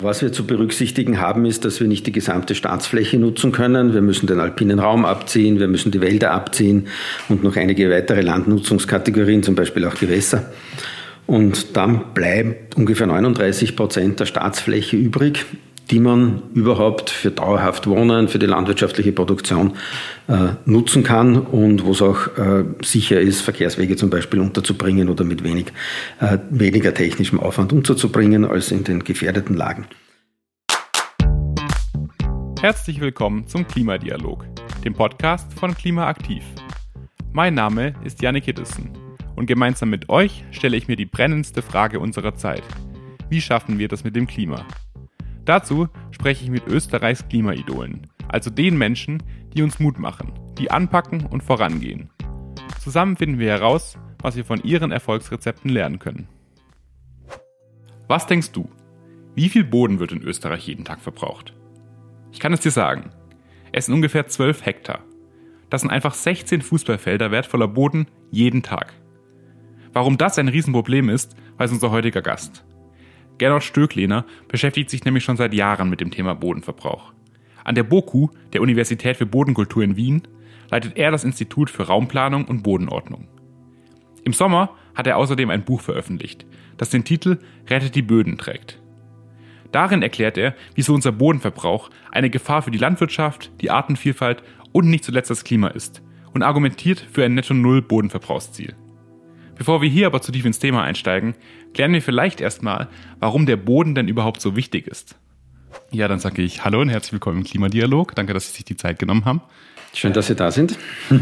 Was wir zu berücksichtigen haben, ist, dass wir nicht die gesamte Staatsfläche nutzen können. Wir müssen den alpinen Raum abziehen, wir müssen die Wälder abziehen und noch einige weitere Landnutzungskategorien, zum Beispiel auch Gewässer. Und dann bleibt ungefähr 39% der Staatsfläche übrig, die man überhaupt für dauerhaft Wohnen, für die landwirtschaftliche Produktion nutzen kann und wo es auch sicher ist, Verkehrswege zum Beispiel unterzubringen oder mit weniger technischem Aufwand unterzubringen als in den gefährdeten Lagen. Herzlich willkommen zum Klimadialog, dem Podcast von Klimaaktiv. Mein Name ist Jannik Hiddesen und gemeinsam mit euch stelle ich mir die brennendste Frage unserer Zeit. Wie schaffen wir das mit dem Klima? Dazu spreche ich mit Österreichs Klimaidolen, also den Menschen, die uns Mut machen, die anpacken und vorangehen. Zusammen finden wir heraus, was wir von ihren Erfolgsrezepten lernen können. Was denkst du? Wie viel Boden wird in Österreich jeden Tag verbraucht? Ich kann es dir sagen. Es sind ungefähr 12 Hektar. Das sind einfach 16 Fußballfelder wertvoller Boden jeden Tag. Warum das ein Riesenproblem ist, weiß unser heutiger Gast. Gernot Stöcklehner beschäftigt sich nämlich schon seit Jahren mit dem Thema Bodenverbrauch. An der BOKU, der Universität für Bodenkultur in Wien, leitet er das Institut für Raumplanung und Bodenordnung. Im Sommer hat er außerdem ein Buch veröffentlicht, das den Titel Rettet die Böden trägt. Darin erklärt er, wieso unser Bodenverbrauch eine Gefahr für die Landwirtschaft, die Artenvielfalt und nicht zuletzt das Klima ist und argumentiert für ein Netto-Null-Bodenverbrauchsziel. Bevor wir hier aber zu tief ins Thema einsteigen, klären wir vielleicht erstmal, warum der Boden denn überhaupt so wichtig ist. Ja, dann sage ich Hallo und herzlich willkommen im Klimadialog. Danke, dass Sie sich die Zeit genommen haben. Schön, dass Sie da sind.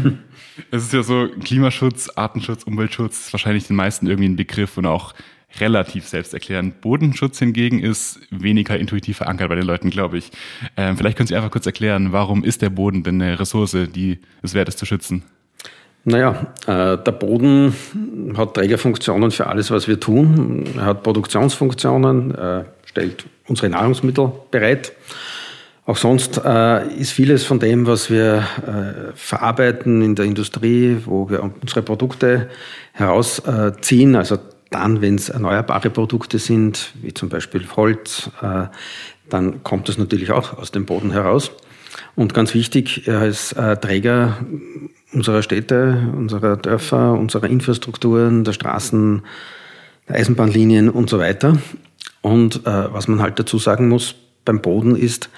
Es ist ja so, Klimaschutz, Artenschutz, Umweltschutz ist wahrscheinlich den meisten irgendwie ein Begriff und auch relativ selbsterklärend. Bodenschutz hingegen ist weniger intuitiv verankert bei den Leuten, glaube ich. Vielleicht können Sie einfach kurz erklären, warum ist der Boden denn eine Ressource, die es wert ist zu schützen? Naja, der Boden hat Trägerfunktionen für alles, was wir tun. Er hat Produktionsfunktionen, stellt unsere Nahrungsmittel bereit. Auch sonst ist vieles von dem, was wir verarbeiten in der Industrie, wo wir unsere Produkte herausziehen, also dann, wenn es erneuerbare Produkte sind, wie zum Beispiel Holz, dann kommt das natürlich auch aus dem Boden heraus. Und ganz wichtig, er ist Träger unserer Städte, unserer Dörfer, unserer Infrastrukturen, der Straßen, der Eisenbahnlinien und so weiter. Und was man halt dazu sagen muss beim Boden ist,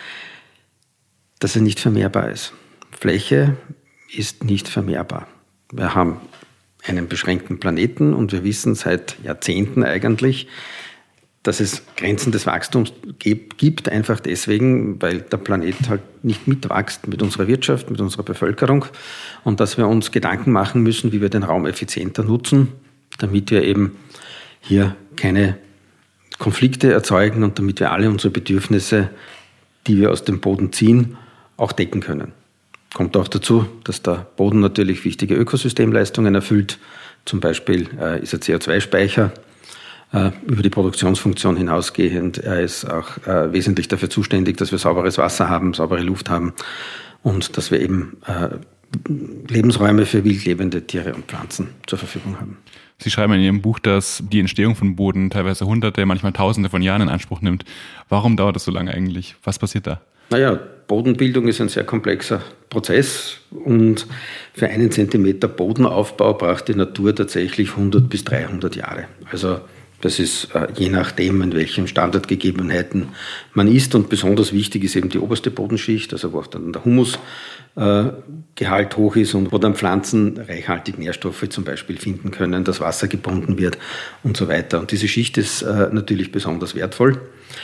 dass er nicht vermehrbar ist. Fläche ist nicht vermehrbar. Wir haben einen beschränkten Planeten und wir wissen seit Jahrzehnten eigentlich, dass es Grenzen des Wachstums gibt, einfach deswegen, weil der Planet halt nicht mitwächst mit unserer Wirtschaft, mit unserer Bevölkerung und dass wir uns Gedanken machen müssen, wie wir den Raum effizienter nutzen, damit wir eben hier keine Konflikte erzeugen und damit wir alle unsere Bedürfnisse, die wir aus dem Boden ziehen, auch decken können. Kommt auch dazu, dass der Boden natürlich wichtige Ökosystemleistungen erfüllt. Zum Beispiel ist er CO2-Speicher. Über die Produktionsfunktion hinausgehend. Er ist auch wesentlich dafür zuständig, dass wir sauberes Wasser haben, saubere Luft haben und dass wir eben Lebensräume für wildlebende Tiere und Pflanzen zur Verfügung haben. Sie schreiben in Ihrem Buch, dass die Entstehung von Boden teilweise Hunderte, manchmal Tausende von Jahren in Anspruch nimmt. Warum dauert das so lange eigentlich? Was passiert da? Naja, Bodenbildung ist ein sehr komplexer Prozess und für 1 Zentimeter Bodenaufbau braucht die Natur tatsächlich 100 bis 300 Jahre. Also das ist je nachdem, in welchen Standardgegebenheiten man ist. Und besonders wichtig ist eben die oberste Bodenschicht, also wo auch dann der Humusgehalt hoch ist und wo dann Pflanzen reichhaltig Nährstoffe zum Beispiel finden können, das Wasser gebunden wird und so weiter. Und diese Schicht ist natürlich besonders wertvoll.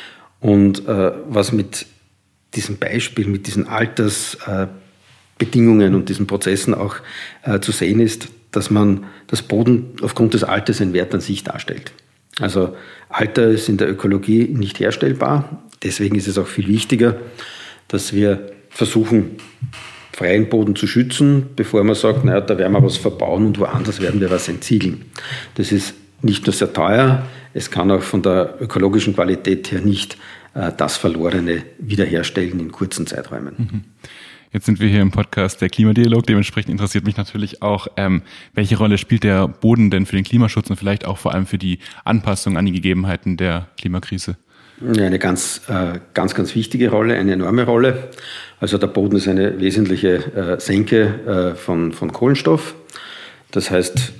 Und was mit diesem Beispiel, mit diesen Altersbedingungen und diesen Prozessen auch zu sehen ist, dass man das Boden aufgrund des Alters einen Wert an sich darstellt. Also Alter ist in der Ökologie nicht herstellbar. Deswegen ist es auch viel wichtiger, dass wir versuchen, freien Boden zu schützen, bevor man sagt, naja, da werden wir was verbauen und woanders werden wir was entsiegeln. Das ist nicht nur sehr teuer, es kann auch von der ökologischen Qualität her nicht das Verlorene wiederherstellen in kurzen Zeiträumen. Jetzt sind wir hier im Podcast der Klimadialog. Dementsprechend interessiert mich natürlich auch, welche Rolle spielt der Boden denn für den Klimaschutz und vielleicht auch vor allem für die Anpassung an die Gegebenheiten der Klimakrise? Ja, eine ganz wichtige Rolle, eine enorme Rolle. Also der Boden ist eine wesentliche Senke von Kohlenstoff. Das heißt,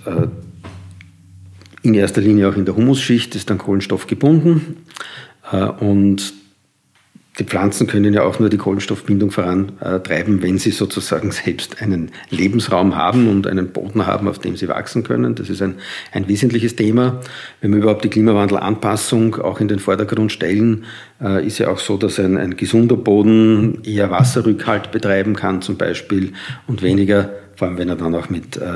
in erster Linie auch in der Humusschicht ist dann Kohlenstoff gebunden. Und die Pflanzen können ja auch nur die Kohlenstoffbindung vorantreiben, wenn sie sozusagen selbst einen Lebensraum haben und einen Boden haben, auf dem sie wachsen können. Das ist ein wesentliches Thema. Wenn wir überhaupt die Klimawandelanpassung auch in den Vordergrund stellen, ist ja auch so, dass ein gesunder Boden eher Wasserrückhalt betreiben kann zum Beispiel und weniger, vor allem wenn er dann auch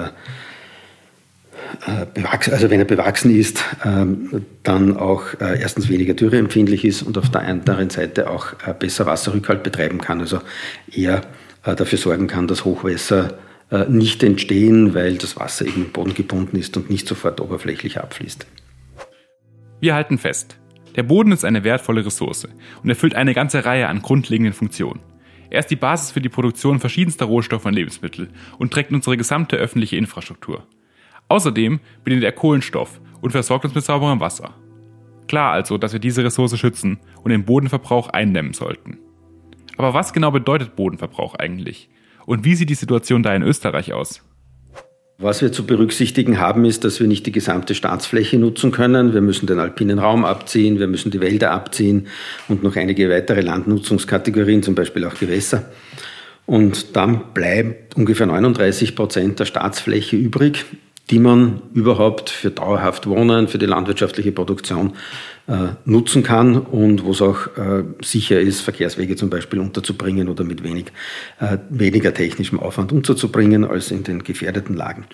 wenn er bewachsen ist, dann auch erstens weniger dürreempfindlich ist und auf der anderen Seite auch besser Wasserrückhalt betreiben kann, also eher dafür sorgen kann, dass Hochwässer nicht entstehen, weil das Wasser eben im Boden gebunden ist und nicht sofort oberflächlich abfließt. Wir halten fest, der Boden ist eine wertvolle Ressource und erfüllt eine ganze Reihe an grundlegenden Funktionen. Er ist die Basis für die Produktion verschiedenster Rohstoffe und Lebensmittel und trägt unsere gesamte öffentliche Infrastruktur. Außerdem bindet er Kohlenstoff und versorgt uns mit sauberem Wasser. Klar also, dass wir diese Ressource schützen und den Bodenverbrauch eindämmen sollten. Aber was genau bedeutet Bodenverbrauch eigentlich? Und wie sieht die Situation da in Österreich aus? Was wir zu berücksichtigen haben, ist, dass wir nicht die gesamte Staatsfläche nutzen können. Wir müssen den alpinen Raum abziehen, wir müssen die Wälder abziehen und noch einige weitere Landnutzungskategorien, zum Beispiel auch Gewässer. Und dann bleibt ungefähr 39% der Staatsfläche übrig, die man überhaupt für dauerhaft Wohnen, für die landwirtschaftliche Produktion nutzen kann und wo es auch sicher ist, Verkehrswege zum Beispiel unterzubringen oder mit weniger technischem Aufwand unterzubringen als in den gefährdeten Lagen.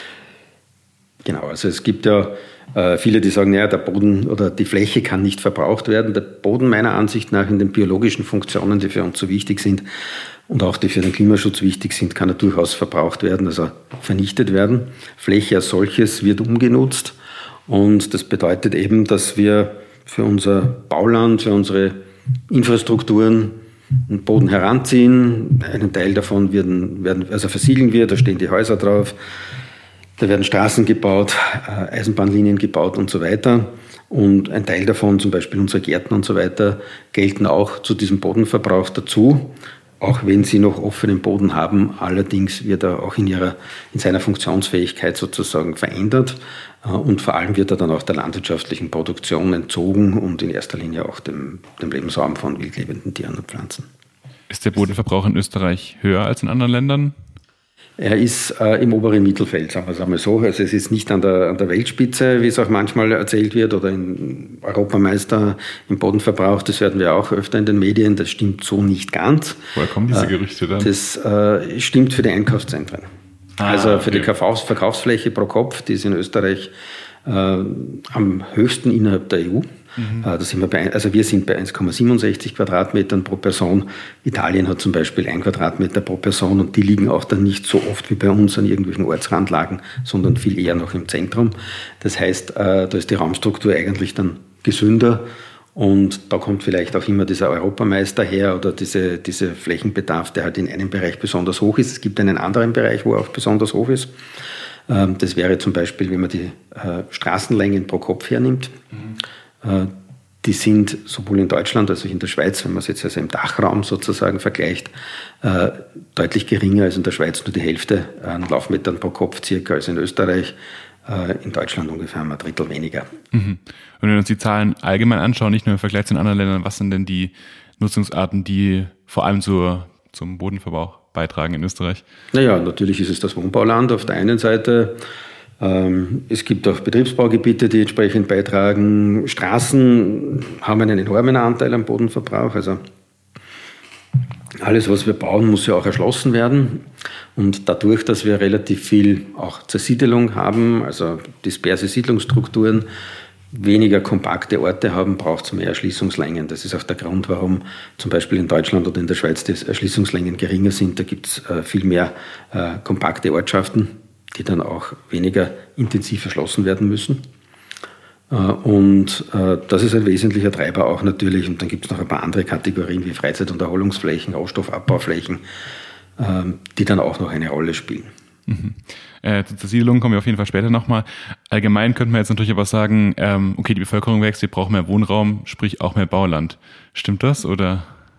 Genau, also es gibt ja viele, die sagen, naja, der Boden oder die Fläche kann nicht verbraucht werden. Der Boden meiner Ansicht nach in den biologischen Funktionen, die für uns so wichtig sind und auch die für den Klimaschutz wichtig sind, kann er durchaus verbraucht werden, also vernichtet werden. Fläche als solches wird umgenutzt und das bedeutet eben, dass wir für unser Bauland, für unsere Infrastrukturen einen Boden heranziehen. Einen Teil davon versiegeln wir, da stehen die Häuser drauf. Da werden Straßen gebaut, Eisenbahnlinien gebaut und so weiter. Und ein Teil davon, zum Beispiel unsere Gärten und so weiter, gelten auch zu diesem Bodenverbrauch dazu, auch wenn sie noch offenen Boden haben. Allerdings wird er auch in seiner Funktionsfähigkeit sozusagen verändert. Und vor allem wird er dann auch der landwirtschaftlichen Produktion entzogen und in erster Linie auch dem Lebensraum von wildlebenden Tieren und Pflanzen. Ist der Bodenverbrauch in Österreich höher als in anderen Ländern? Er ist im oberen Mittelfeld, sagen wir es einmal so. Also es ist nicht an der Weltspitze, wie es auch manchmal erzählt wird, oder ein Europameister im Bodenverbrauch. Das hören wir auch öfter in den Medien. Das stimmt so nicht ganz. Woher kommen diese Gerüchte dann? Das stimmt für die Einkaufszentren. Also für die Verkaufsfläche pro Kopf, die ist in Österreich am höchsten innerhalb der EU. Da sind wir sind bei 1,67 Quadratmetern pro Person. Italien hat zum Beispiel 1 Quadratmeter pro Person und die liegen auch dann nicht so oft wie bei uns an irgendwelchen Ortsrandlagen, sondern viel eher noch im Zentrum. Das heißt, da ist die Raumstruktur eigentlich dann gesünder und da kommt vielleicht auch immer dieser Europameister her oder dieser Flächenbedarf, der halt in einem Bereich besonders hoch ist. Es gibt einen anderen Bereich, wo er auch besonders hoch ist. Das wäre zum Beispiel, wenn man die Straßenlängen pro Kopf hernimmt. Die sind sowohl in Deutschland als auch in der Schweiz, wenn man es jetzt also im Dachraum sozusagen vergleicht, deutlich geringer als in der Schweiz, nur die Hälfte an Laufmetern pro Kopf circa als in Österreich. In Deutschland ungefähr ein Drittel weniger. Und wenn wir uns die Zahlen allgemein anschauen, nicht nur im Vergleich zu den anderen Ländern, was sind denn die Nutzungsarten, die vor allem zum Bodenverbrauch beitragen in Österreich? Naja, natürlich ist es das Wohnbauland auf der einen Seite. Es gibt auch Betriebsbaugebiete, die entsprechend beitragen. Straßen haben einen enormen Anteil am Bodenverbrauch. Also alles, was wir bauen, muss ja auch erschlossen werden. Und dadurch, dass wir relativ viel auch Zersiedelung haben, also disperse Siedlungsstrukturen, weniger kompakte Orte haben, braucht es mehr Erschließungslängen. Das ist auch der Grund, warum zum Beispiel in Deutschland oder in der Schweiz die Erschließungslängen geringer sind. Da gibt es viel mehr kompakte Ortschaften, die dann auch weniger intensiv erschlossen werden müssen. Und das ist ein wesentlicher Treiber auch natürlich. Und dann gibt es noch ein paar andere Kategorien wie Freizeit- und Erholungsflächen, Rohstoffabbauflächen, die dann auch noch eine Rolle spielen. Zur Zersiedelung kommen wir auf jeden Fall später nochmal. Allgemein könnte man jetzt natürlich aber sagen, okay, die Bevölkerung wächst, wir brauchen mehr Wohnraum, sprich auch mehr Bauland. Stimmt das, oder?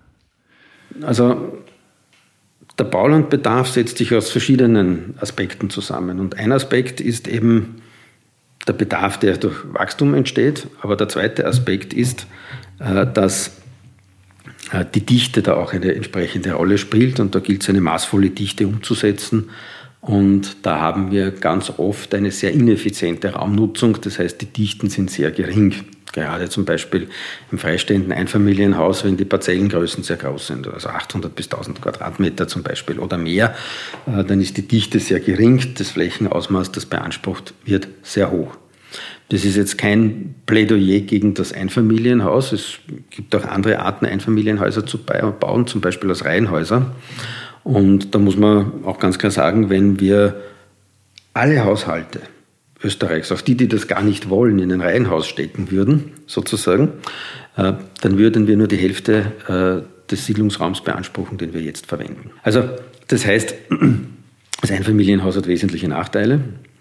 Also der Baulandbedarf setzt sich aus verschiedenen Aspekten zusammen. Und ein Aspekt ist eben der Bedarf, der durch Wachstum entsteht. Aber der zweite Aspekt ist, dass die Dichte da auch eine entsprechende Rolle spielt. Und da gilt es, eine maßvolle Dichte umzusetzen. Und da haben wir ganz oft eine sehr ineffiziente Raumnutzung. Das heißt, die Dichten sind sehr gering. Gerade zum Beispiel im freistehenden Einfamilienhaus, wenn die Parzellengrößen sehr groß sind, also 800 bis 1000 Quadratmeter zum Beispiel oder mehr, dann ist die Dichte sehr gering. Das Flächenausmaß, das beansprucht wird, sehr hoch. Das ist jetzt kein Plädoyer gegen das Einfamilienhaus. Es gibt auch andere Arten, Einfamilienhäuser zu bauen, zum Beispiel als Reihenhäuser. Und da muss man auch ganz klar sagen, wenn wir alle Haushalte Österreichs, auch die das gar nicht wollen, in ein Reihenhaus stecken würden, sozusagen, dann würden wir nur die Hälfte des Siedlungsraums beanspruchen, den wir jetzt verwenden. Also das heißt, das Einfamilienhaus hat wesentliche Nachteile.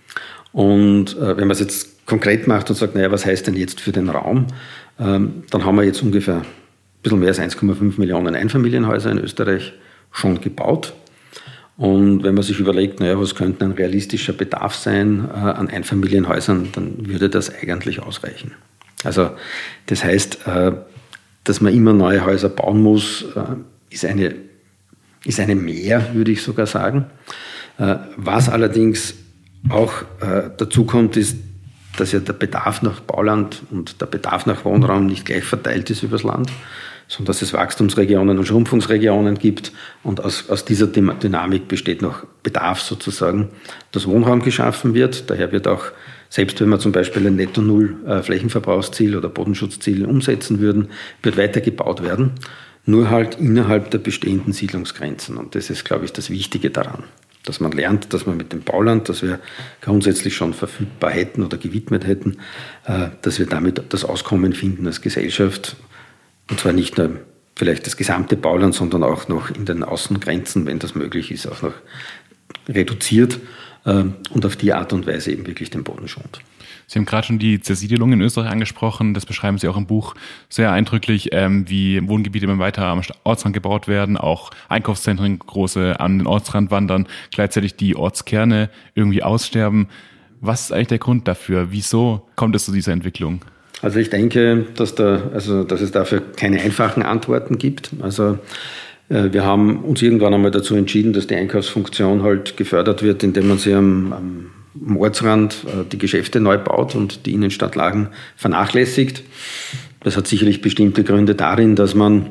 Und wenn man es jetzt konkret macht und sagt, naja, was heißt denn jetzt für den Raum, dann haben wir jetzt ungefähr ein bisschen mehr als 1,5 Millionen Einfamilienhäuser in Österreich schon gebaut. Und wenn man sich überlegt, naja, was könnte ein realistischer Bedarf sein an Einfamilienhäusern, dann würde das eigentlich ausreichen. Also das heißt, dass man immer neue Häuser bauen muss, ist eine Mehr, würde ich sogar sagen. Was allerdings auch dazu kommt, ist, dass ja der Bedarf nach Bauland und der Bedarf nach Wohnraum nicht gleich verteilt ist übers Land, sondern dass es Wachstumsregionen und Schrumpfungsregionen gibt. Und aus dieser Dynamik besteht noch Bedarf sozusagen, dass Wohnraum geschaffen wird. Daher wird auch, selbst wenn wir zum Beispiel ein Netto-Null-Flächenverbrauchsziel oder Bodenschutzziel umsetzen würden, wird weiter gebaut werden, nur halt innerhalb der bestehenden Siedlungsgrenzen. Und das ist, glaube ich, das Wichtige daran, dass man lernt, dass man mit dem Bauland, das wir grundsätzlich schon verfügbar hätten oder gewidmet hätten, dass wir damit das Auskommen finden als Gesellschaft. Und zwar nicht nur vielleicht das gesamte Bauland, sondern auch noch in den Außengrenzen, wenn das möglich ist, auch noch reduziert und auf die Art und Weise eben wirklich den Boden schont. Sie haben gerade schon die Zersiedelung in Österreich angesprochen. Das beschreiben Sie auch im Buch sehr eindrücklich, wie Wohngebiete immer weiter am Ortsrand gebaut werden, auch Einkaufszentren große an den Ortsrand wandern, gleichzeitig die Ortskerne irgendwie aussterben. Was ist eigentlich der Grund dafür? Wieso kommt es zu dieser Entwicklung? Also ich denke, dass es dafür keine einfachen Antworten gibt. Also wir haben uns irgendwann einmal dazu entschieden, dass die Einkaufsfunktion halt gefördert wird, indem man sie am Ortsrand die Geschäfte neu baut und die Innenstadtlagen vernachlässigt. Das hat sicherlich bestimmte Gründe darin, dass man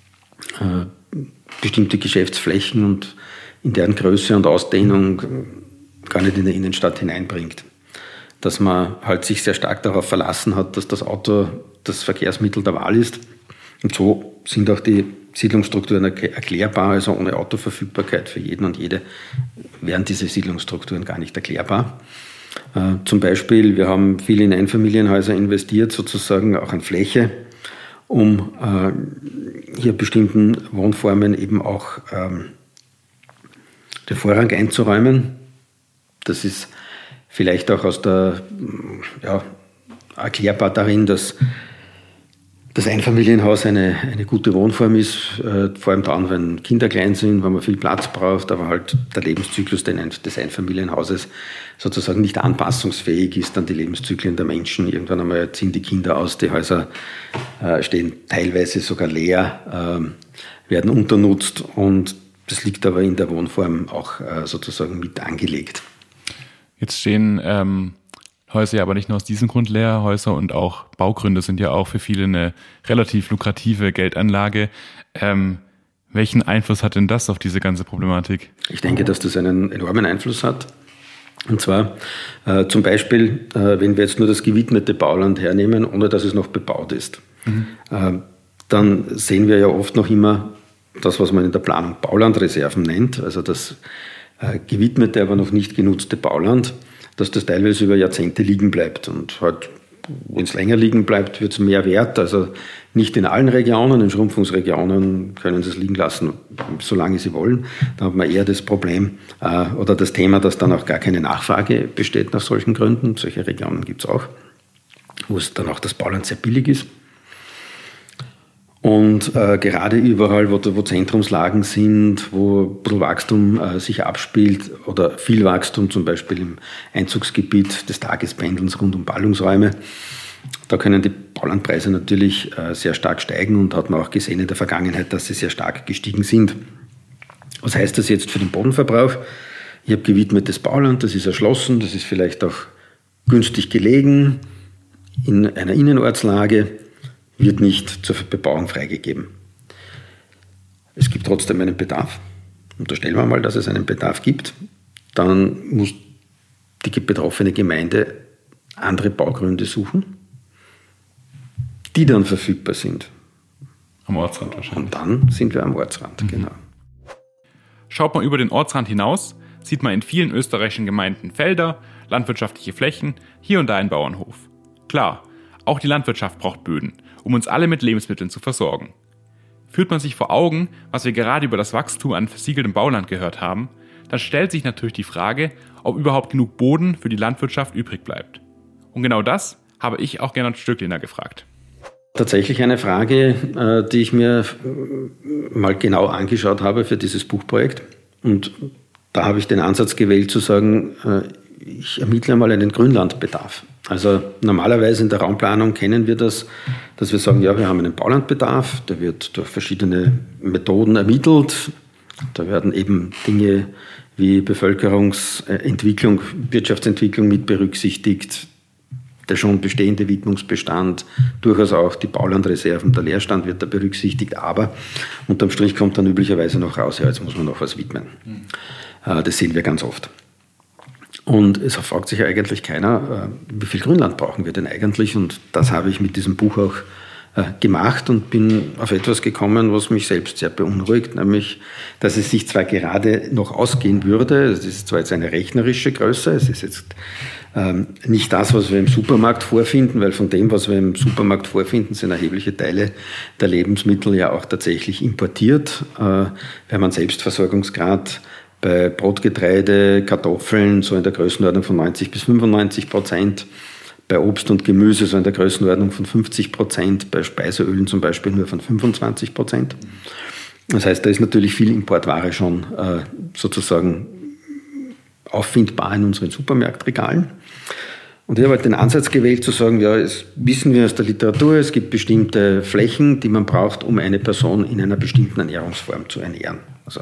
bestimmte Geschäftsflächen und in deren Größe und Ausdehnung gar nicht in der Innenstadt hineinbringt. Dass man halt sich sehr stark darauf verlassen hat, dass das Auto das Verkehrsmittel der Wahl ist. Und so sind auch die Siedlungsstrukturen erklärbar, also ohne Autoverfügbarkeit für jeden und jede wären diese Siedlungsstrukturen gar nicht erklärbar. Zum Beispiel, wir haben viel in Einfamilienhäuser investiert, sozusagen auch an Fläche, um hier bestimmten Wohnformen eben auch den Vorrang einzuräumen. Das ist vielleicht auch erklärbar darin, dass das Einfamilienhaus eine gute Wohnform ist, vor allem dann, wenn Kinder klein sind, wenn man viel Platz braucht, aber halt der Lebenszyklus des Einfamilienhauses sozusagen nicht anpassungsfähig ist an die Lebenszyklen der Menschen. Irgendwann einmal ziehen die Kinder aus, die Häuser stehen teilweise sogar leer, werden unternutzt und das liegt aber in der Wohnform auch sozusagen mit angelegt. Jetzt stehen Häuser ja aber nicht nur aus diesem Grund leer. Häuser und auch Baugründe sind ja auch für viele eine relativ lukrative Geldanlage. Welchen Einfluss hat denn das auf diese ganze Problematik? Ich denke, dass das einen enormen Einfluss hat. Und zwar zum Beispiel, wenn wir jetzt nur das gewidmete Bauland hernehmen, ohne dass es noch bebaut ist, dann sehen wir ja oft noch immer das, was man in der Planung Baulandreserven nennt, also das gewidmete, aber noch nicht genutzte Bauland, dass das teilweise über Jahrzehnte liegen bleibt und halt wenn es länger liegen bleibt, wird es mehr wert. Also nicht in allen Regionen, in Schrumpfungsregionen können sie es liegen lassen, solange sie wollen. Da hat man eher das Problem oder das Thema, dass dann auch gar keine Nachfrage besteht nach solchen Gründen. Solche Regionen gibt es auch, wo es dann auch das Bauland sehr billig ist. Und gerade überall, wo Zentrumslagen sind, wo ein bisschen Wachstum sich abspielt oder viel Wachstum, zum Beispiel im Einzugsgebiet des Tagespendelns rund um Ballungsräume, da können die Baulandpreise natürlich sehr stark steigen und hat man auch gesehen in der Vergangenheit, dass sie sehr stark gestiegen sind. Was heißt das jetzt für den Bodenverbrauch? Ich habe gewidmetes Bauland, das ist erschlossen, das ist vielleicht auch günstig gelegen, in einer Innenortslage, wird nicht zur Bebauung freigegeben. Es gibt trotzdem einen Bedarf. Unterstellen wir mal, dass es einen Bedarf gibt. Dann muss die betroffene Gemeinde andere Baugründe suchen, die dann verfügbar sind. Am Ortsrand wahrscheinlich. Und dann sind wir am Ortsrand, genau. Schaut man über den Ortsrand hinaus, sieht man in vielen österreichischen Gemeinden Felder, landwirtschaftliche Flächen, hier und da ein Bauernhof. Klar, auch die Landwirtschaft braucht Böden, um uns alle mit Lebensmitteln zu versorgen. Führt man sich vor Augen, was wir gerade über das Wachstum an versiegeltem Bauland gehört haben, dann stellt sich natürlich die Frage, ob überhaupt genug Boden für die Landwirtschaft übrig bleibt. Und genau das habe ich auch Gernot Stöckliner gefragt. Tatsächlich eine Frage, die ich mir mal genau angeschaut habe für dieses Buchprojekt. Und da habe ich den Ansatz gewählt zu sagen, ich ermittle einmal einen Grünlandbedarf. Also normalerweise in der Raumplanung kennen wir das, dass wir sagen, ja, wir haben einen Baulandbedarf, der wird durch verschiedene Methoden ermittelt. Da werden eben Dinge wie Bevölkerungsentwicklung, Wirtschaftsentwicklung mit berücksichtigt, der schon bestehende Widmungsbestand, durchaus auch die Baulandreserven, der Leerstand wird da berücksichtigt, aber unterm Strich kommt dann üblicherweise noch raus, ja, jetzt muss man noch was widmen. Das sehen wir ganz oft. Und es fragt sich ja eigentlich keiner, wie viel Grünland brauchen wir denn eigentlich? Und das habe ich mit diesem Buch auch gemacht und bin auf etwas gekommen, was mich selbst sehr beunruhigt, nämlich, dass es sich zwar gerade noch ausgehen würde, es ist zwar jetzt eine rechnerische Größe, es ist jetzt nicht das, was wir im Supermarkt vorfinden, weil von dem, was wir im Supermarkt vorfinden, sind erhebliche Teile der Lebensmittel ja auch tatsächlich importiert. Wir haben einen Selbstversorgungsgrad bei Brotgetreide, Kartoffeln so in der Größenordnung von 90-95%, bei Obst und Gemüse so in der Größenordnung von 50%, bei Speiseölen zum Beispiel nur von 25%. Das heißt, da ist natürlich viel Importware schon sozusagen auffindbar in unseren Supermarktregalen. Und ich habe halt den Ansatz gewählt zu sagen, ja, es wissen wir aus der Literatur, es gibt bestimmte Flächen, die man braucht, um eine Person in einer bestimmten Ernährungsform zu ernähren. Also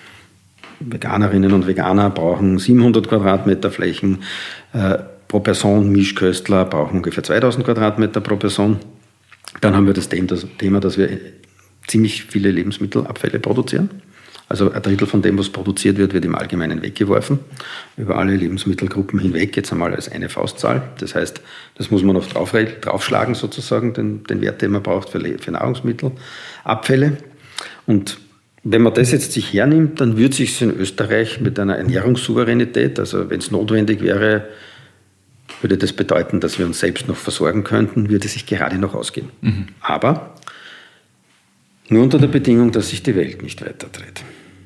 Veganerinnen und Veganer brauchen 700 Quadratmeter Flächen pro Person, Mischköstler brauchen ungefähr 2000 Quadratmeter pro Person. Dann haben wir das Thema, dass wir ziemlich viele Lebensmittelabfälle produzieren. Also ein Drittel von dem, was produziert wird, wird im Allgemeinen weggeworfen. Über alle Lebensmittelgruppen hinweg, jetzt einmal als eine Faustzahl. Das heißt, das muss man noch draufschlagen sozusagen, den Wert, den man braucht für Nahrungsmittelabfälle. Und wenn man das jetzt sich hernimmt, dann würde sich in Österreich mit einer Ernährungssouveränität, also wenn es notwendig wäre, würde das bedeuten, dass wir uns selbst noch versorgen könnten, würde sich gerade noch ausgehen. Aber nur unter der Bedingung, dass sich die Welt nicht weiterdreht.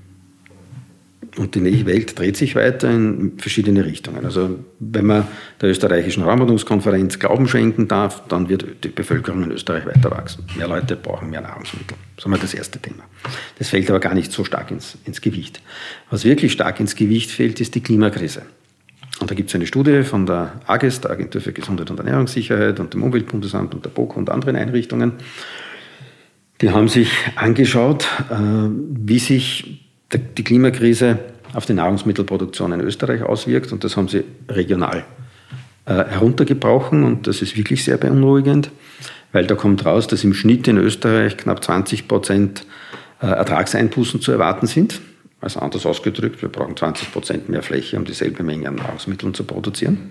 Und die Welt dreht sich weiter in verschiedene Richtungen. Also wenn man der österreichischen Raumordnungskonferenz Glauben schenken darf, dann wird die Bevölkerung in Österreich weiter wachsen. Mehr Leute brauchen mehr Nahrungsmittel. Das ist einmal das erste Thema. Das fällt aber gar nicht so stark ins Gewicht. Was wirklich stark ins Gewicht fällt, ist die Klimakrise. Und da gibt es eine Studie von der AGES, der Agentur für Gesundheit und Ernährungssicherheit, und dem Umweltbundesamt und der BOKU und anderen Einrichtungen. Die haben sich angeschaut, wie sich die Klimakrise auf die Nahrungsmittelproduktion in Österreich auswirkt, und das haben sie regional heruntergebrochen, und das ist wirklich sehr beunruhigend, weil da kommt raus, dass im Schnitt in Österreich knapp 20% Ertragseinbußen zu erwarten sind. Also anders ausgedrückt, wir brauchen 20% mehr Fläche, um dieselbe Menge an Nahrungsmitteln zu produzieren.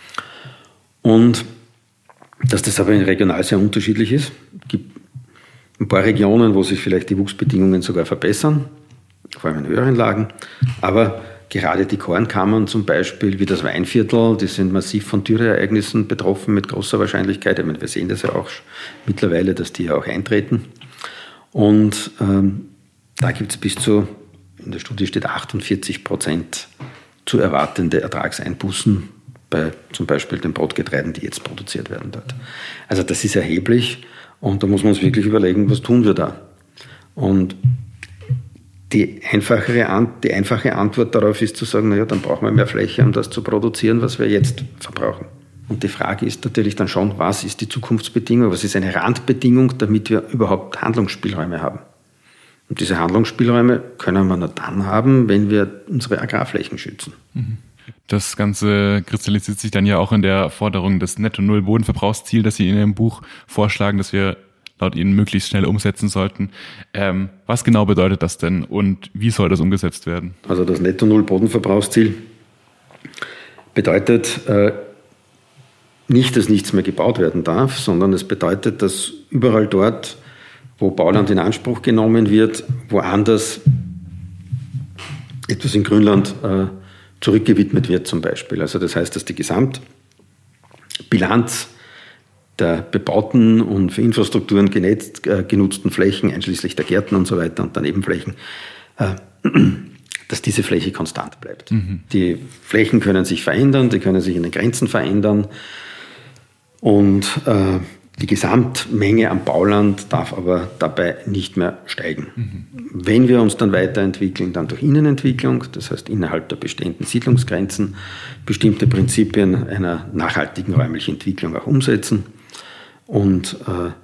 Und dass das aber regional sehr unterschiedlich ist. Es gibt ein paar Regionen, wo sich vielleicht die Wuchsbedingungen sogar verbessern, vor allem in höheren Lagen. Aber gerade die Kornkammern zum Beispiel, wie das Weinviertel, die sind massiv von Dürreereignissen betroffen mit großer Wahrscheinlichkeit. Ich meine, wir sehen das ja auch mittlerweile, dass die ja auch eintreten. Und da gibt es bis zu, in der Studie steht 48% zu erwartende Ertragseinbußen bei zum Beispiel den Brotgetreiden, die jetzt produziert werden dort. Also das ist erheblich und da muss man uns wirklich überlegen, was tun wir da? Und die einfache Antwort darauf ist zu sagen, naja, dann brauchen wir mehr Fläche, um das zu produzieren, was wir jetzt verbrauchen. Und die Frage ist natürlich dann schon, was ist die Zukunftsbedingung, was ist eine Randbedingung, damit wir überhaupt Handlungsspielräume haben. Und diese Handlungsspielräume können wir nur dann haben, wenn wir unsere Agrarflächen schützen. Das Ganze kristallisiert sich dann ja auch in der Forderung des Netto-Null-Bodenverbrauchsziel, das Sie in Ihrem Buch vorschlagen, dass wir laut Ihnen möglichst schnell umsetzen sollten. Was genau bedeutet das denn und wie soll das umgesetzt werden? Also das Netto-Null-Bodenverbrauchsziel bedeutet nicht, dass nichts mehr gebaut werden darf, sondern es bedeutet, dass überall dort, wo Bauland in Anspruch genommen wird, woanders etwas in Grünland zurückgewidmet wird zum Beispiel. Also das heißt, dass die Gesamtbilanz der bebauten und für Infrastrukturen genutzten Flächen, einschließlich der Gärten und so weiter und der Nebenflächen, dass diese Fläche konstant bleibt. Die Flächen können sich verändern, die können sich in den Grenzen verändern und die Gesamtmenge am Bauland darf aber dabei nicht mehr steigen. Wenn wir uns dann weiterentwickeln, dann durch Innenentwicklung, das heißt innerhalb der bestehenden Siedlungsgrenzen, bestimmte Prinzipien einer nachhaltigen räumlichen Entwicklung auch umsetzen. Und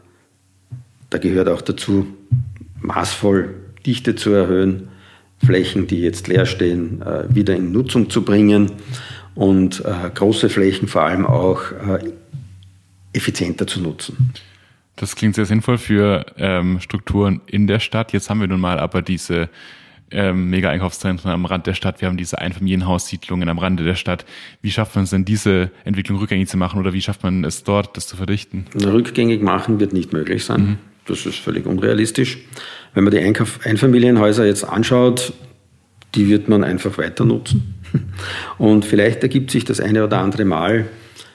da gehört auch dazu, maßvoll Dichte zu erhöhen, Flächen, die jetzt leer stehen, wieder in Nutzung zu bringen und große Flächen vor allem auch effizienter zu nutzen. Das klingt sehr sinnvoll für Strukturen in der Stadt. Jetzt haben wir nun mal aber diese Mega-Einkaufszentren am Rand der Stadt. Wir haben diese Einfamilienhaussiedlungen am Rande der Stadt. Wie schafft man es denn, diese Entwicklung rückgängig zu machen oder wie schafft man es dort, das zu verdichten? Rückgängig machen wird nicht möglich sein. Das ist völlig unrealistisch. Wenn man die Einfamilienhäuser jetzt anschaut, die wird man einfach weiter nutzen. Und vielleicht ergibt sich das eine oder andere Mal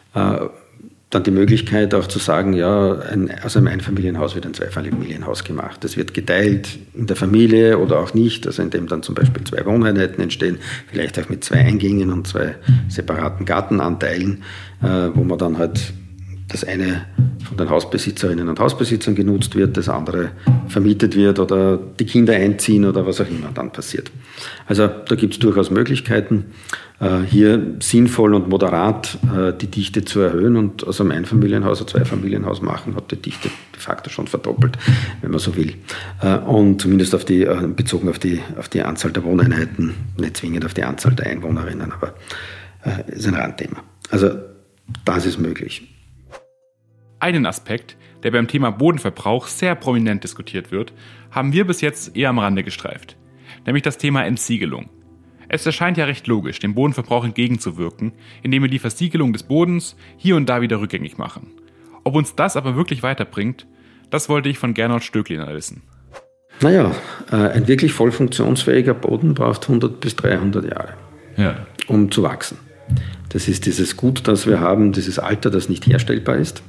dann die Möglichkeit auch zu sagen, ja, aus einem Einfamilienhaus wird ein Zweifamilienhaus gemacht. Das wird geteilt in der Familie oder auch nicht, also indem dann zum Beispiel 2 Wohneinheiten entstehen, vielleicht auch mit 2 Eingängen und 2 separaten Gartenanteilen, wo man dann halt das eine von den Hausbesitzerinnen und Hausbesitzern genutzt wird, das andere vermietet wird oder die Kinder einziehen oder was auch immer dann passiert. Also da gibt es durchaus Möglichkeiten, hier sinnvoll und moderat die Dichte zu erhöhen und aus einem Einfamilienhaus ein Zweifamilienhaus machen, hat die Dichte de facto schon verdoppelt, wenn man so will. Und zumindest bezogen auf die Anzahl der Wohneinheiten, nicht zwingend auf die Anzahl der Einwohnerinnen, aber ist ein Randthema. Also das ist möglich. Einen Aspekt, der beim Thema Bodenverbrauch sehr prominent diskutiert wird, haben wir bis jetzt eher am Rande gestreift, nämlich das Thema Entsiegelung. Es erscheint ja recht logisch, dem Bodenverbrauch entgegenzuwirken, indem wir die Versiegelung des Bodens hier und da wieder rückgängig machen. Ob uns das aber wirklich weiterbringt, das wollte ich von Gernot Stöckliner wissen. Naja, ein wirklich voll funktionsfähiger Boden braucht 100 bis 300 Jahre, um zu wachsen. Das ist dieses Gut, das wir haben, dieses Alter, das nicht herstellbar ist.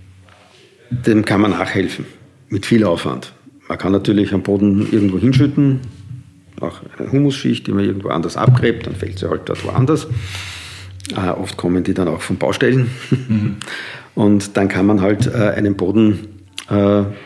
Dem kann man nachhelfen, mit viel Aufwand. Man kann natürlich am Boden irgendwo hinschütten, auch eine Humusschicht, die man irgendwo anders abgräbt, dann fällt sie halt dort woanders. Oft kommen die dann auch von Baustellen. Und dann kann man halt einen Bodenaufbau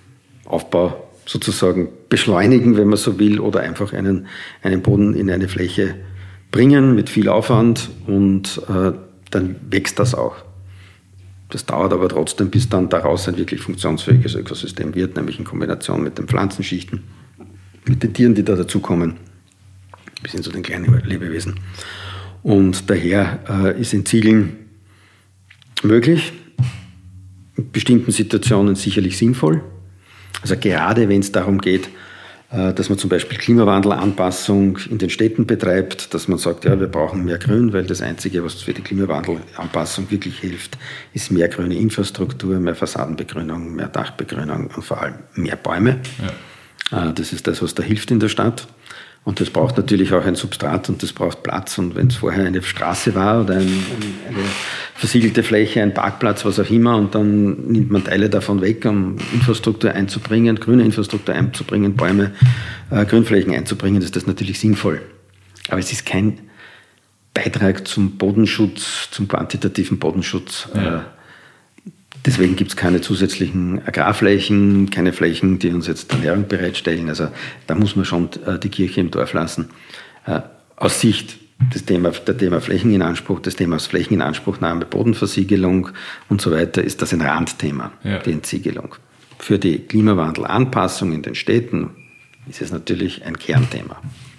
sozusagen beschleunigen, wenn man so will, oder einfach einen Boden in eine Fläche bringen mit viel Aufwand und dann wächst das auch. Das dauert aber trotzdem, bis dann daraus ein wirklich funktionsfähiges Ökosystem wird, nämlich in Kombination mit den Pflanzenschichten, mit den Tieren, die da dazukommen, bis hin zu den kleinen Lebewesen. Und daher ist Entsiegeln möglich, in bestimmten Situationen sicherlich sinnvoll. Also gerade wenn es darum geht, dass man zum Beispiel Klimawandelanpassung in den Städten betreibt, dass man sagt, ja, wir brauchen mehr Grün, weil das Einzige, was für die Klimawandelanpassung wirklich hilft, ist mehr grüne Infrastruktur, mehr Fassadenbegrünung, mehr Dachbegrünung und vor allem mehr Bäume. Ja. Das ist das, was da hilft in der Stadt. Und das braucht natürlich auch ein Substrat und das braucht Platz. Und wenn es vorher eine Straße war oder eine versiegelte Fläche, ein Parkplatz, was auch immer, und dann nimmt man Teile davon weg, um Infrastruktur einzubringen, grüne Infrastruktur einzubringen, Bäume, Grünflächen einzubringen, ist das natürlich sinnvoll. Aber es ist kein Beitrag zum Bodenschutz, zum quantitativen Bodenschutz. Ja. Deswegen gibt es keine zusätzlichen Agrarflächen, keine Flächen, die uns jetzt Ernährung bereitstellen. Also da muss man schon die Kirche im Dorf lassen. Aus Sicht der Thema Flächeninanspruch, des Themas Flächeninanspruchnahme, Bodenversiegelung und so weiter, ist das ein Randthema, die Entsiegelung. Für die Klimawandelanpassung in den Städten ist es natürlich ein Kernthema.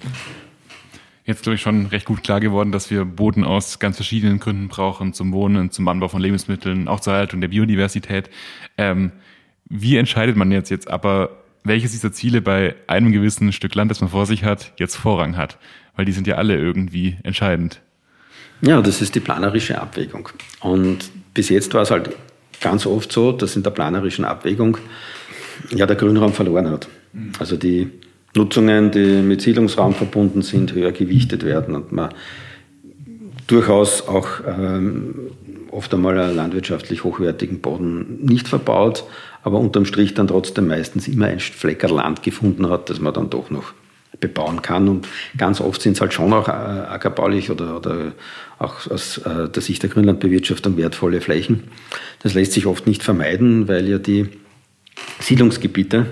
Jetzt, glaube ich, schon recht gut klar geworden, dass wir Boden aus ganz verschiedenen Gründen brauchen, zum Wohnen, zum Anbau von Lebensmitteln, auch zur Erhaltung der Biodiversität. Wie entscheidet man jetzt aber, welches dieser Ziele bei einem gewissen Stück Land, das man vor sich hat, jetzt Vorrang hat? Weil die sind ja alle irgendwie entscheidend. Ja, das ist die planerische Abwägung. Und bis jetzt war es halt ganz oft so, dass in der planerischen Abwägung der Grünraum verloren hat. Also die Nutzungen, die mit Siedlungsraum verbunden sind, höher gewichtet werden und man durchaus auch oft einmal einen landwirtschaftlich hochwertigen Boden nicht verbaut, aber unterm Strich dann trotzdem meistens immer ein Fleckerl Land gefunden hat, das man dann doch noch bebauen kann. Und ganz oft sind es halt schon auch ackerbaulich oder auch aus der Sicht der Grünlandbewirtschaftung wertvolle Flächen. Das lässt sich oft nicht vermeiden, weil ja die Siedlungsgebiete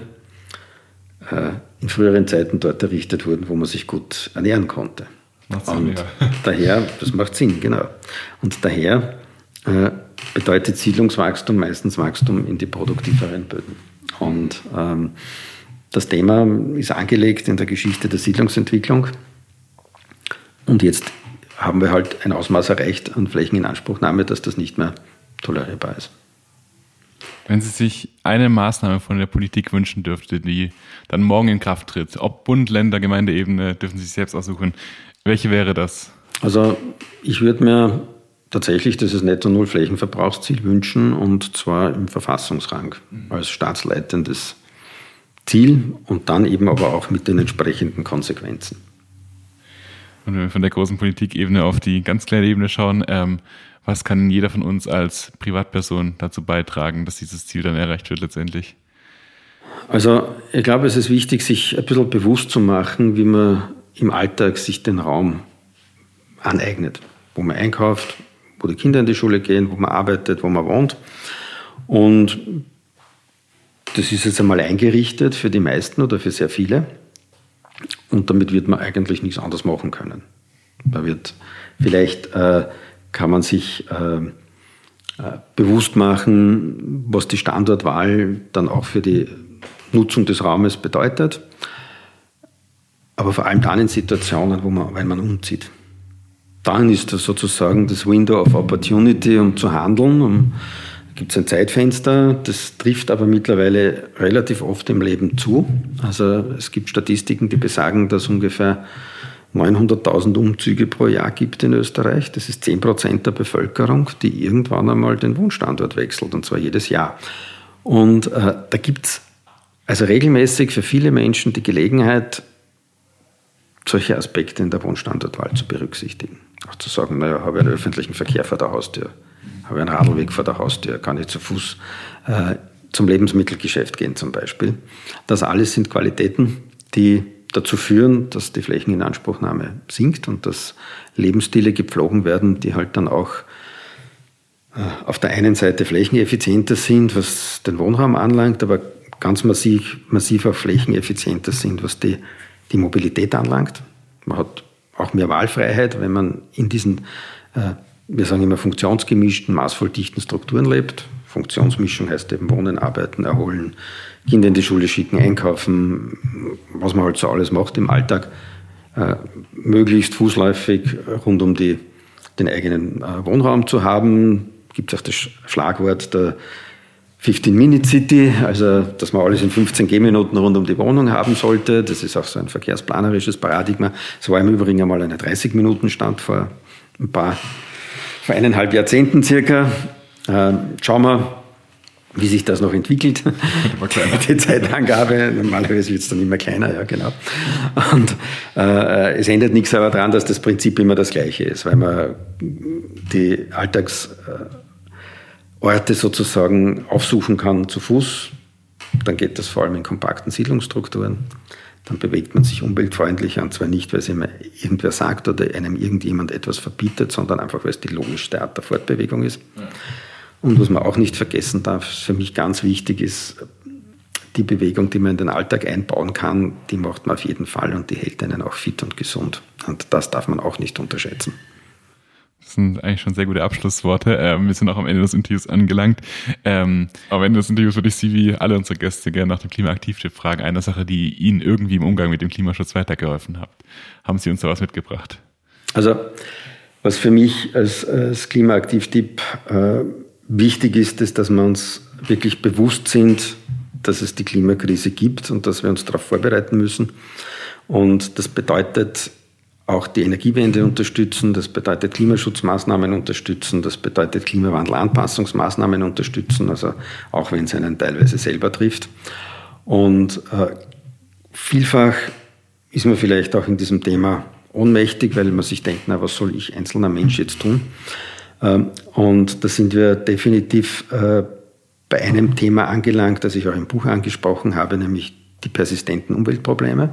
in früheren Zeiten dort errichtet wurden, wo man sich gut ernähren konnte. Macht Sinn, und daher, das macht Sinn, genau. Und daher bedeutet Siedlungswachstum meistens Wachstum in die produktiveren Böden. Und das Thema ist angelegt in der Geschichte der Siedlungsentwicklung. Und jetzt haben wir halt ein Ausmaß erreicht an Flächeninanspruchnahme, dass das nicht mehr tolerierbar ist. Wenn Sie sich eine Maßnahme von der Politik wünschen dürfte, die dann morgen in Kraft tritt, ob Bund, Länder, Gemeindeebene, dürfen Sie sich selbst aussuchen, welche wäre das? Also ich würde mir tatsächlich dieses Netto-Null-Flächenverbrauchsziel wünschen, und zwar im Verfassungsrang als staatsleitendes Ziel und dann eben aber auch mit den entsprechenden Konsequenzen. Und wenn wir von der großen Politikebene auf die ganz kleine Ebene schauen, was kann jeder von uns als Privatperson dazu beitragen, dass dieses Ziel dann erreicht wird letztendlich? Also ich glaube, es ist wichtig, sich ein bisschen bewusst zu machen, wie man im Alltag sich den Raum aneignet, wo man einkauft, wo die Kinder in die Schule gehen, wo man arbeitet, wo man wohnt. Und das ist jetzt einmal eingerichtet für die meisten oder für sehr viele. Und damit wird man eigentlich nichts anderes machen können. Vielleicht kann man sich bewusst machen, was die Standortwahl dann auch für die Nutzung des Raumes bedeutet. Aber vor allem dann in Situationen, wenn man umzieht. Dann ist das sozusagen das Window of Opportunity, um zu handeln. Da gibt es ein Zeitfenster, das trifft aber mittlerweile relativ oft im Leben zu. Also es gibt Statistiken, die besagen, dass ungefähr 900.000 Umzüge pro Jahr gibt in Österreich. Das ist 10% der Bevölkerung, die irgendwann einmal den Wohnstandort wechselt, und zwar jedes Jahr. Und da gibt es also regelmäßig für viele Menschen die Gelegenheit, solche Aspekte in der Wohnstandortwahl zu berücksichtigen. Auch zu sagen, naja, habe ich einen öffentlichen Verkehr vor der Haustür, habe ich einen Radlweg vor der Haustür, kann ich zu Fuß zum Lebensmittelgeschäft gehen zum Beispiel. Das alles sind Qualitäten, die dazu führen, dass die Flächeninanspruchnahme sinkt und dass Lebensstile gepflogen werden, die halt dann auch auf der einen Seite flächeneffizienter sind, was den Wohnraum anlangt, aber ganz massiv auch flächeneffizienter sind, was die Mobilität anlangt. Man hat auch mehr Wahlfreiheit, wenn man in diesen, wir sagen immer, funktionsgemischten, maßvoll dichten Strukturen lebt. Funktionsmischung heißt eben Wohnen, Arbeiten, Erholen, Kinder in die Schule schicken, einkaufen, was man halt so alles macht im Alltag, möglichst fußläufig rund um den eigenen Wohnraum zu haben. Gibt es auch das Schlagwort der 15-Minute-City, also dass man alles in 15 Gehminuten rund um die Wohnung haben sollte. Das ist auch so ein verkehrsplanerisches Paradigma. Es war im Übrigen einmal eine 30-Minuten-Stand vor 1,5 Jahrzehnten circa. Schauen wir, wie sich das noch entwickelt. Die Zeitangabe, normalerweise wird es dann immer kleiner, ja genau. Und es ändert nichts aber daran, dass das Prinzip immer das gleiche ist, weil man die Alltagsorte sozusagen aufsuchen kann zu Fuß. Dann geht das vor allem in kompakten Siedlungsstrukturen. Dann bewegt man sich umweltfreundlicher, und zwar nicht, weil es immer irgendwer sagt oder einem irgendjemand etwas verbietet, sondern einfach, weil es die logischste Art der Fortbewegung ist. Ja. Und was man auch nicht vergessen darf, für mich ganz wichtig ist, die Bewegung, die man in den Alltag einbauen kann, die macht man auf jeden Fall und die hält einen auch fit und gesund. Und das darf man auch nicht unterschätzen. Das sind eigentlich schon sehr gute Abschlussworte. Wir sind auch am Ende des Interviews angelangt. Am Ende des Interviews würde ich Sie wie alle unsere Gäste gerne nach dem Klimaaktiv-Tipp fragen. Eine Sache, die Ihnen irgendwie im Umgang mit dem Klimaschutz weitergeholfen hat. Haben Sie uns da was mitgebracht? Also, was für mich als Klimaaktiv-Tipp wichtig ist, ist, dass wir uns wirklich bewusst sind, dass es die Klimakrise gibt und dass wir uns darauf vorbereiten müssen. Und das bedeutet auch die Energiewende unterstützen, das bedeutet Klimaschutzmaßnahmen unterstützen, das bedeutet Klimawandelanpassungsmaßnahmen unterstützen, also auch wenn es einen teilweise selber trifft. Und vielfach ist man vielleicht auch in diesem Thema ohnmächtig, weil man sich denkt, na, was soll ich einzelner Mensch jetzt tun? Und da sind wir definitiv bei einem Thema angelangt, das ich auch im Buch angesprochen habe, nämlich die persistenten Umweltprobleme.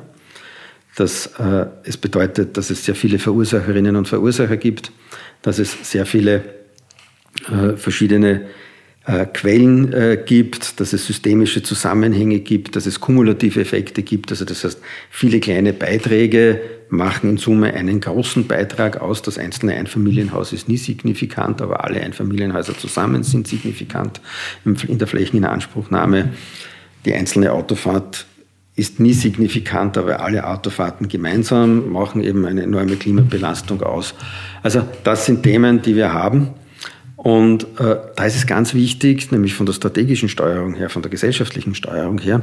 Es bedeutet, dass es sehr viele Verursacherinnen und Verursacher gibt, dass es sehr viele verschiedene Quellen gibt, dass es systemische Zusammenhänge gibt, dass es kumulative Effekte gibt. Also das heißt, viele kleine Beiträge machen in Summe einen großen Beitrag aus. Das einzelne Einfamilienhaus ist nie signifikant, aber alle Einfamilienhäuser zusammen sind signifikant in der Flächeninanspruchnahme. Die einzelne Autofahrt ist nie signifikant, aber alle Autofahrten gemeinsam machen eben eine enorme Klimabelastung aus. Also das sind Themen, die wir haben. Und da ist es ganz wichtig, nämlich von der strategischen Steuerung her, von der gesellschaftlichen Steuerung her,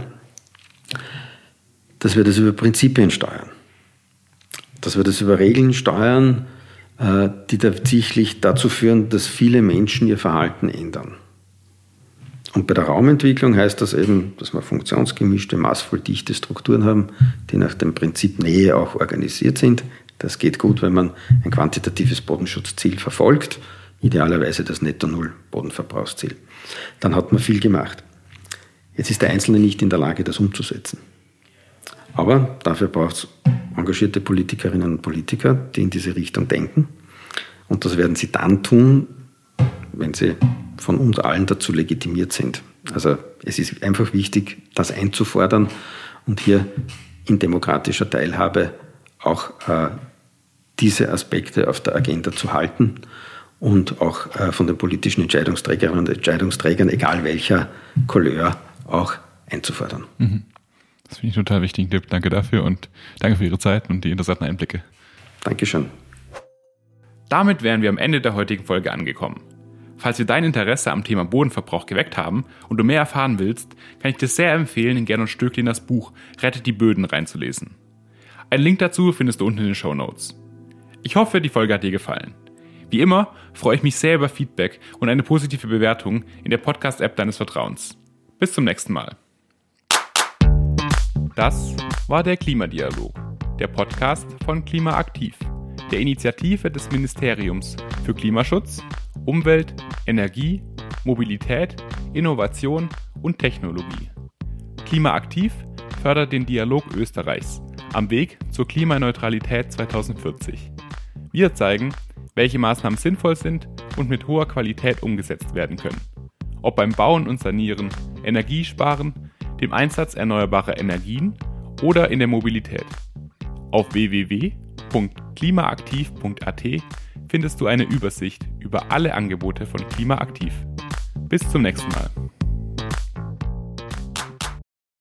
dass wir das über Prinzipien steuern. Dass wir das über Regeln steuern, die tatsächlich dazu führen, dass viele Menschen ihr Verhalten ändern. Und bei der Raumentwicklung heißt das eben, dass wir funktionsgemischte, maßvoll dichte Strukturen haben, die nach dem Prinzip Nähe auch organisiert sind. Das geht gut, wenn man ein quantitatives Bodenschutzziel verfolgt, idealerweise das Netto-Null-Bodenverbrauchsziel. Dann hat man viel gemacht. Jetzt ist der Einzelne nicht in der Lage, das umzusetzen. Aber dafür braucht es engagierte Politikerinnen und Politiker, die in diese Richtung denken. Und das werden sie dann tun, wenn sie von uns allen dazu legitimiert sind. Also es ist einfach wichtig, das einzufordern und hier in demokratischer Teilhabe auch diese Aspekte auf der Agenda zu halten und auch von den politischen Entscheidungsträgerinnen und Entscheidungsträgern, egal welcher Couleur, auch einzufordern. Das finde ich einen total wichtigen Tipp. Danke dafür und danke für Ihre Zeit und die interessanten Einblicke. Dankeschön. Damit wären wir am Ende der heutigen Folge angekommen. Falls wir dein Interesse am Thema Bodenverbrauch geweckt haben und du mehr erfahren willst, kann ich dir sehr empfehlen, in Gernot Stöckli das Buch Rettet die Böden reinzulesen. Einen Link dazu findest du unten in den Shownotes. Ich hoffe, die Folge hat dir gefallen. Wie immer freue ich mich sehr über Feedback und eine positive Bewertung in der Podcast-App deines Vertrauens. Bis zum nächsten Mal. Das war der Klimadialog, der Podcast von Klimaaktiv, der Initiative des Ministeriums für Klimaschutz, Umwelt, Energie, Mobilität, Innovation und Technologie. Klimaaktiv fördert den Dialog Österreichs am Weg zur Klimaneutralität 2040. Wir zeigen, welche Maßnahmen sinnvoll sind und mit hoher Qualität umgesetzt werden können. Ob beim Bauen und Sanieren, Energiesparen, dem Einsatz erneuerbarer Energien oder in der Mobilität. Auf www.klimaaktiv.at findest du eine Übersicht über alle Angebote von Klimaaktiv. Bis zum nächsten Mal.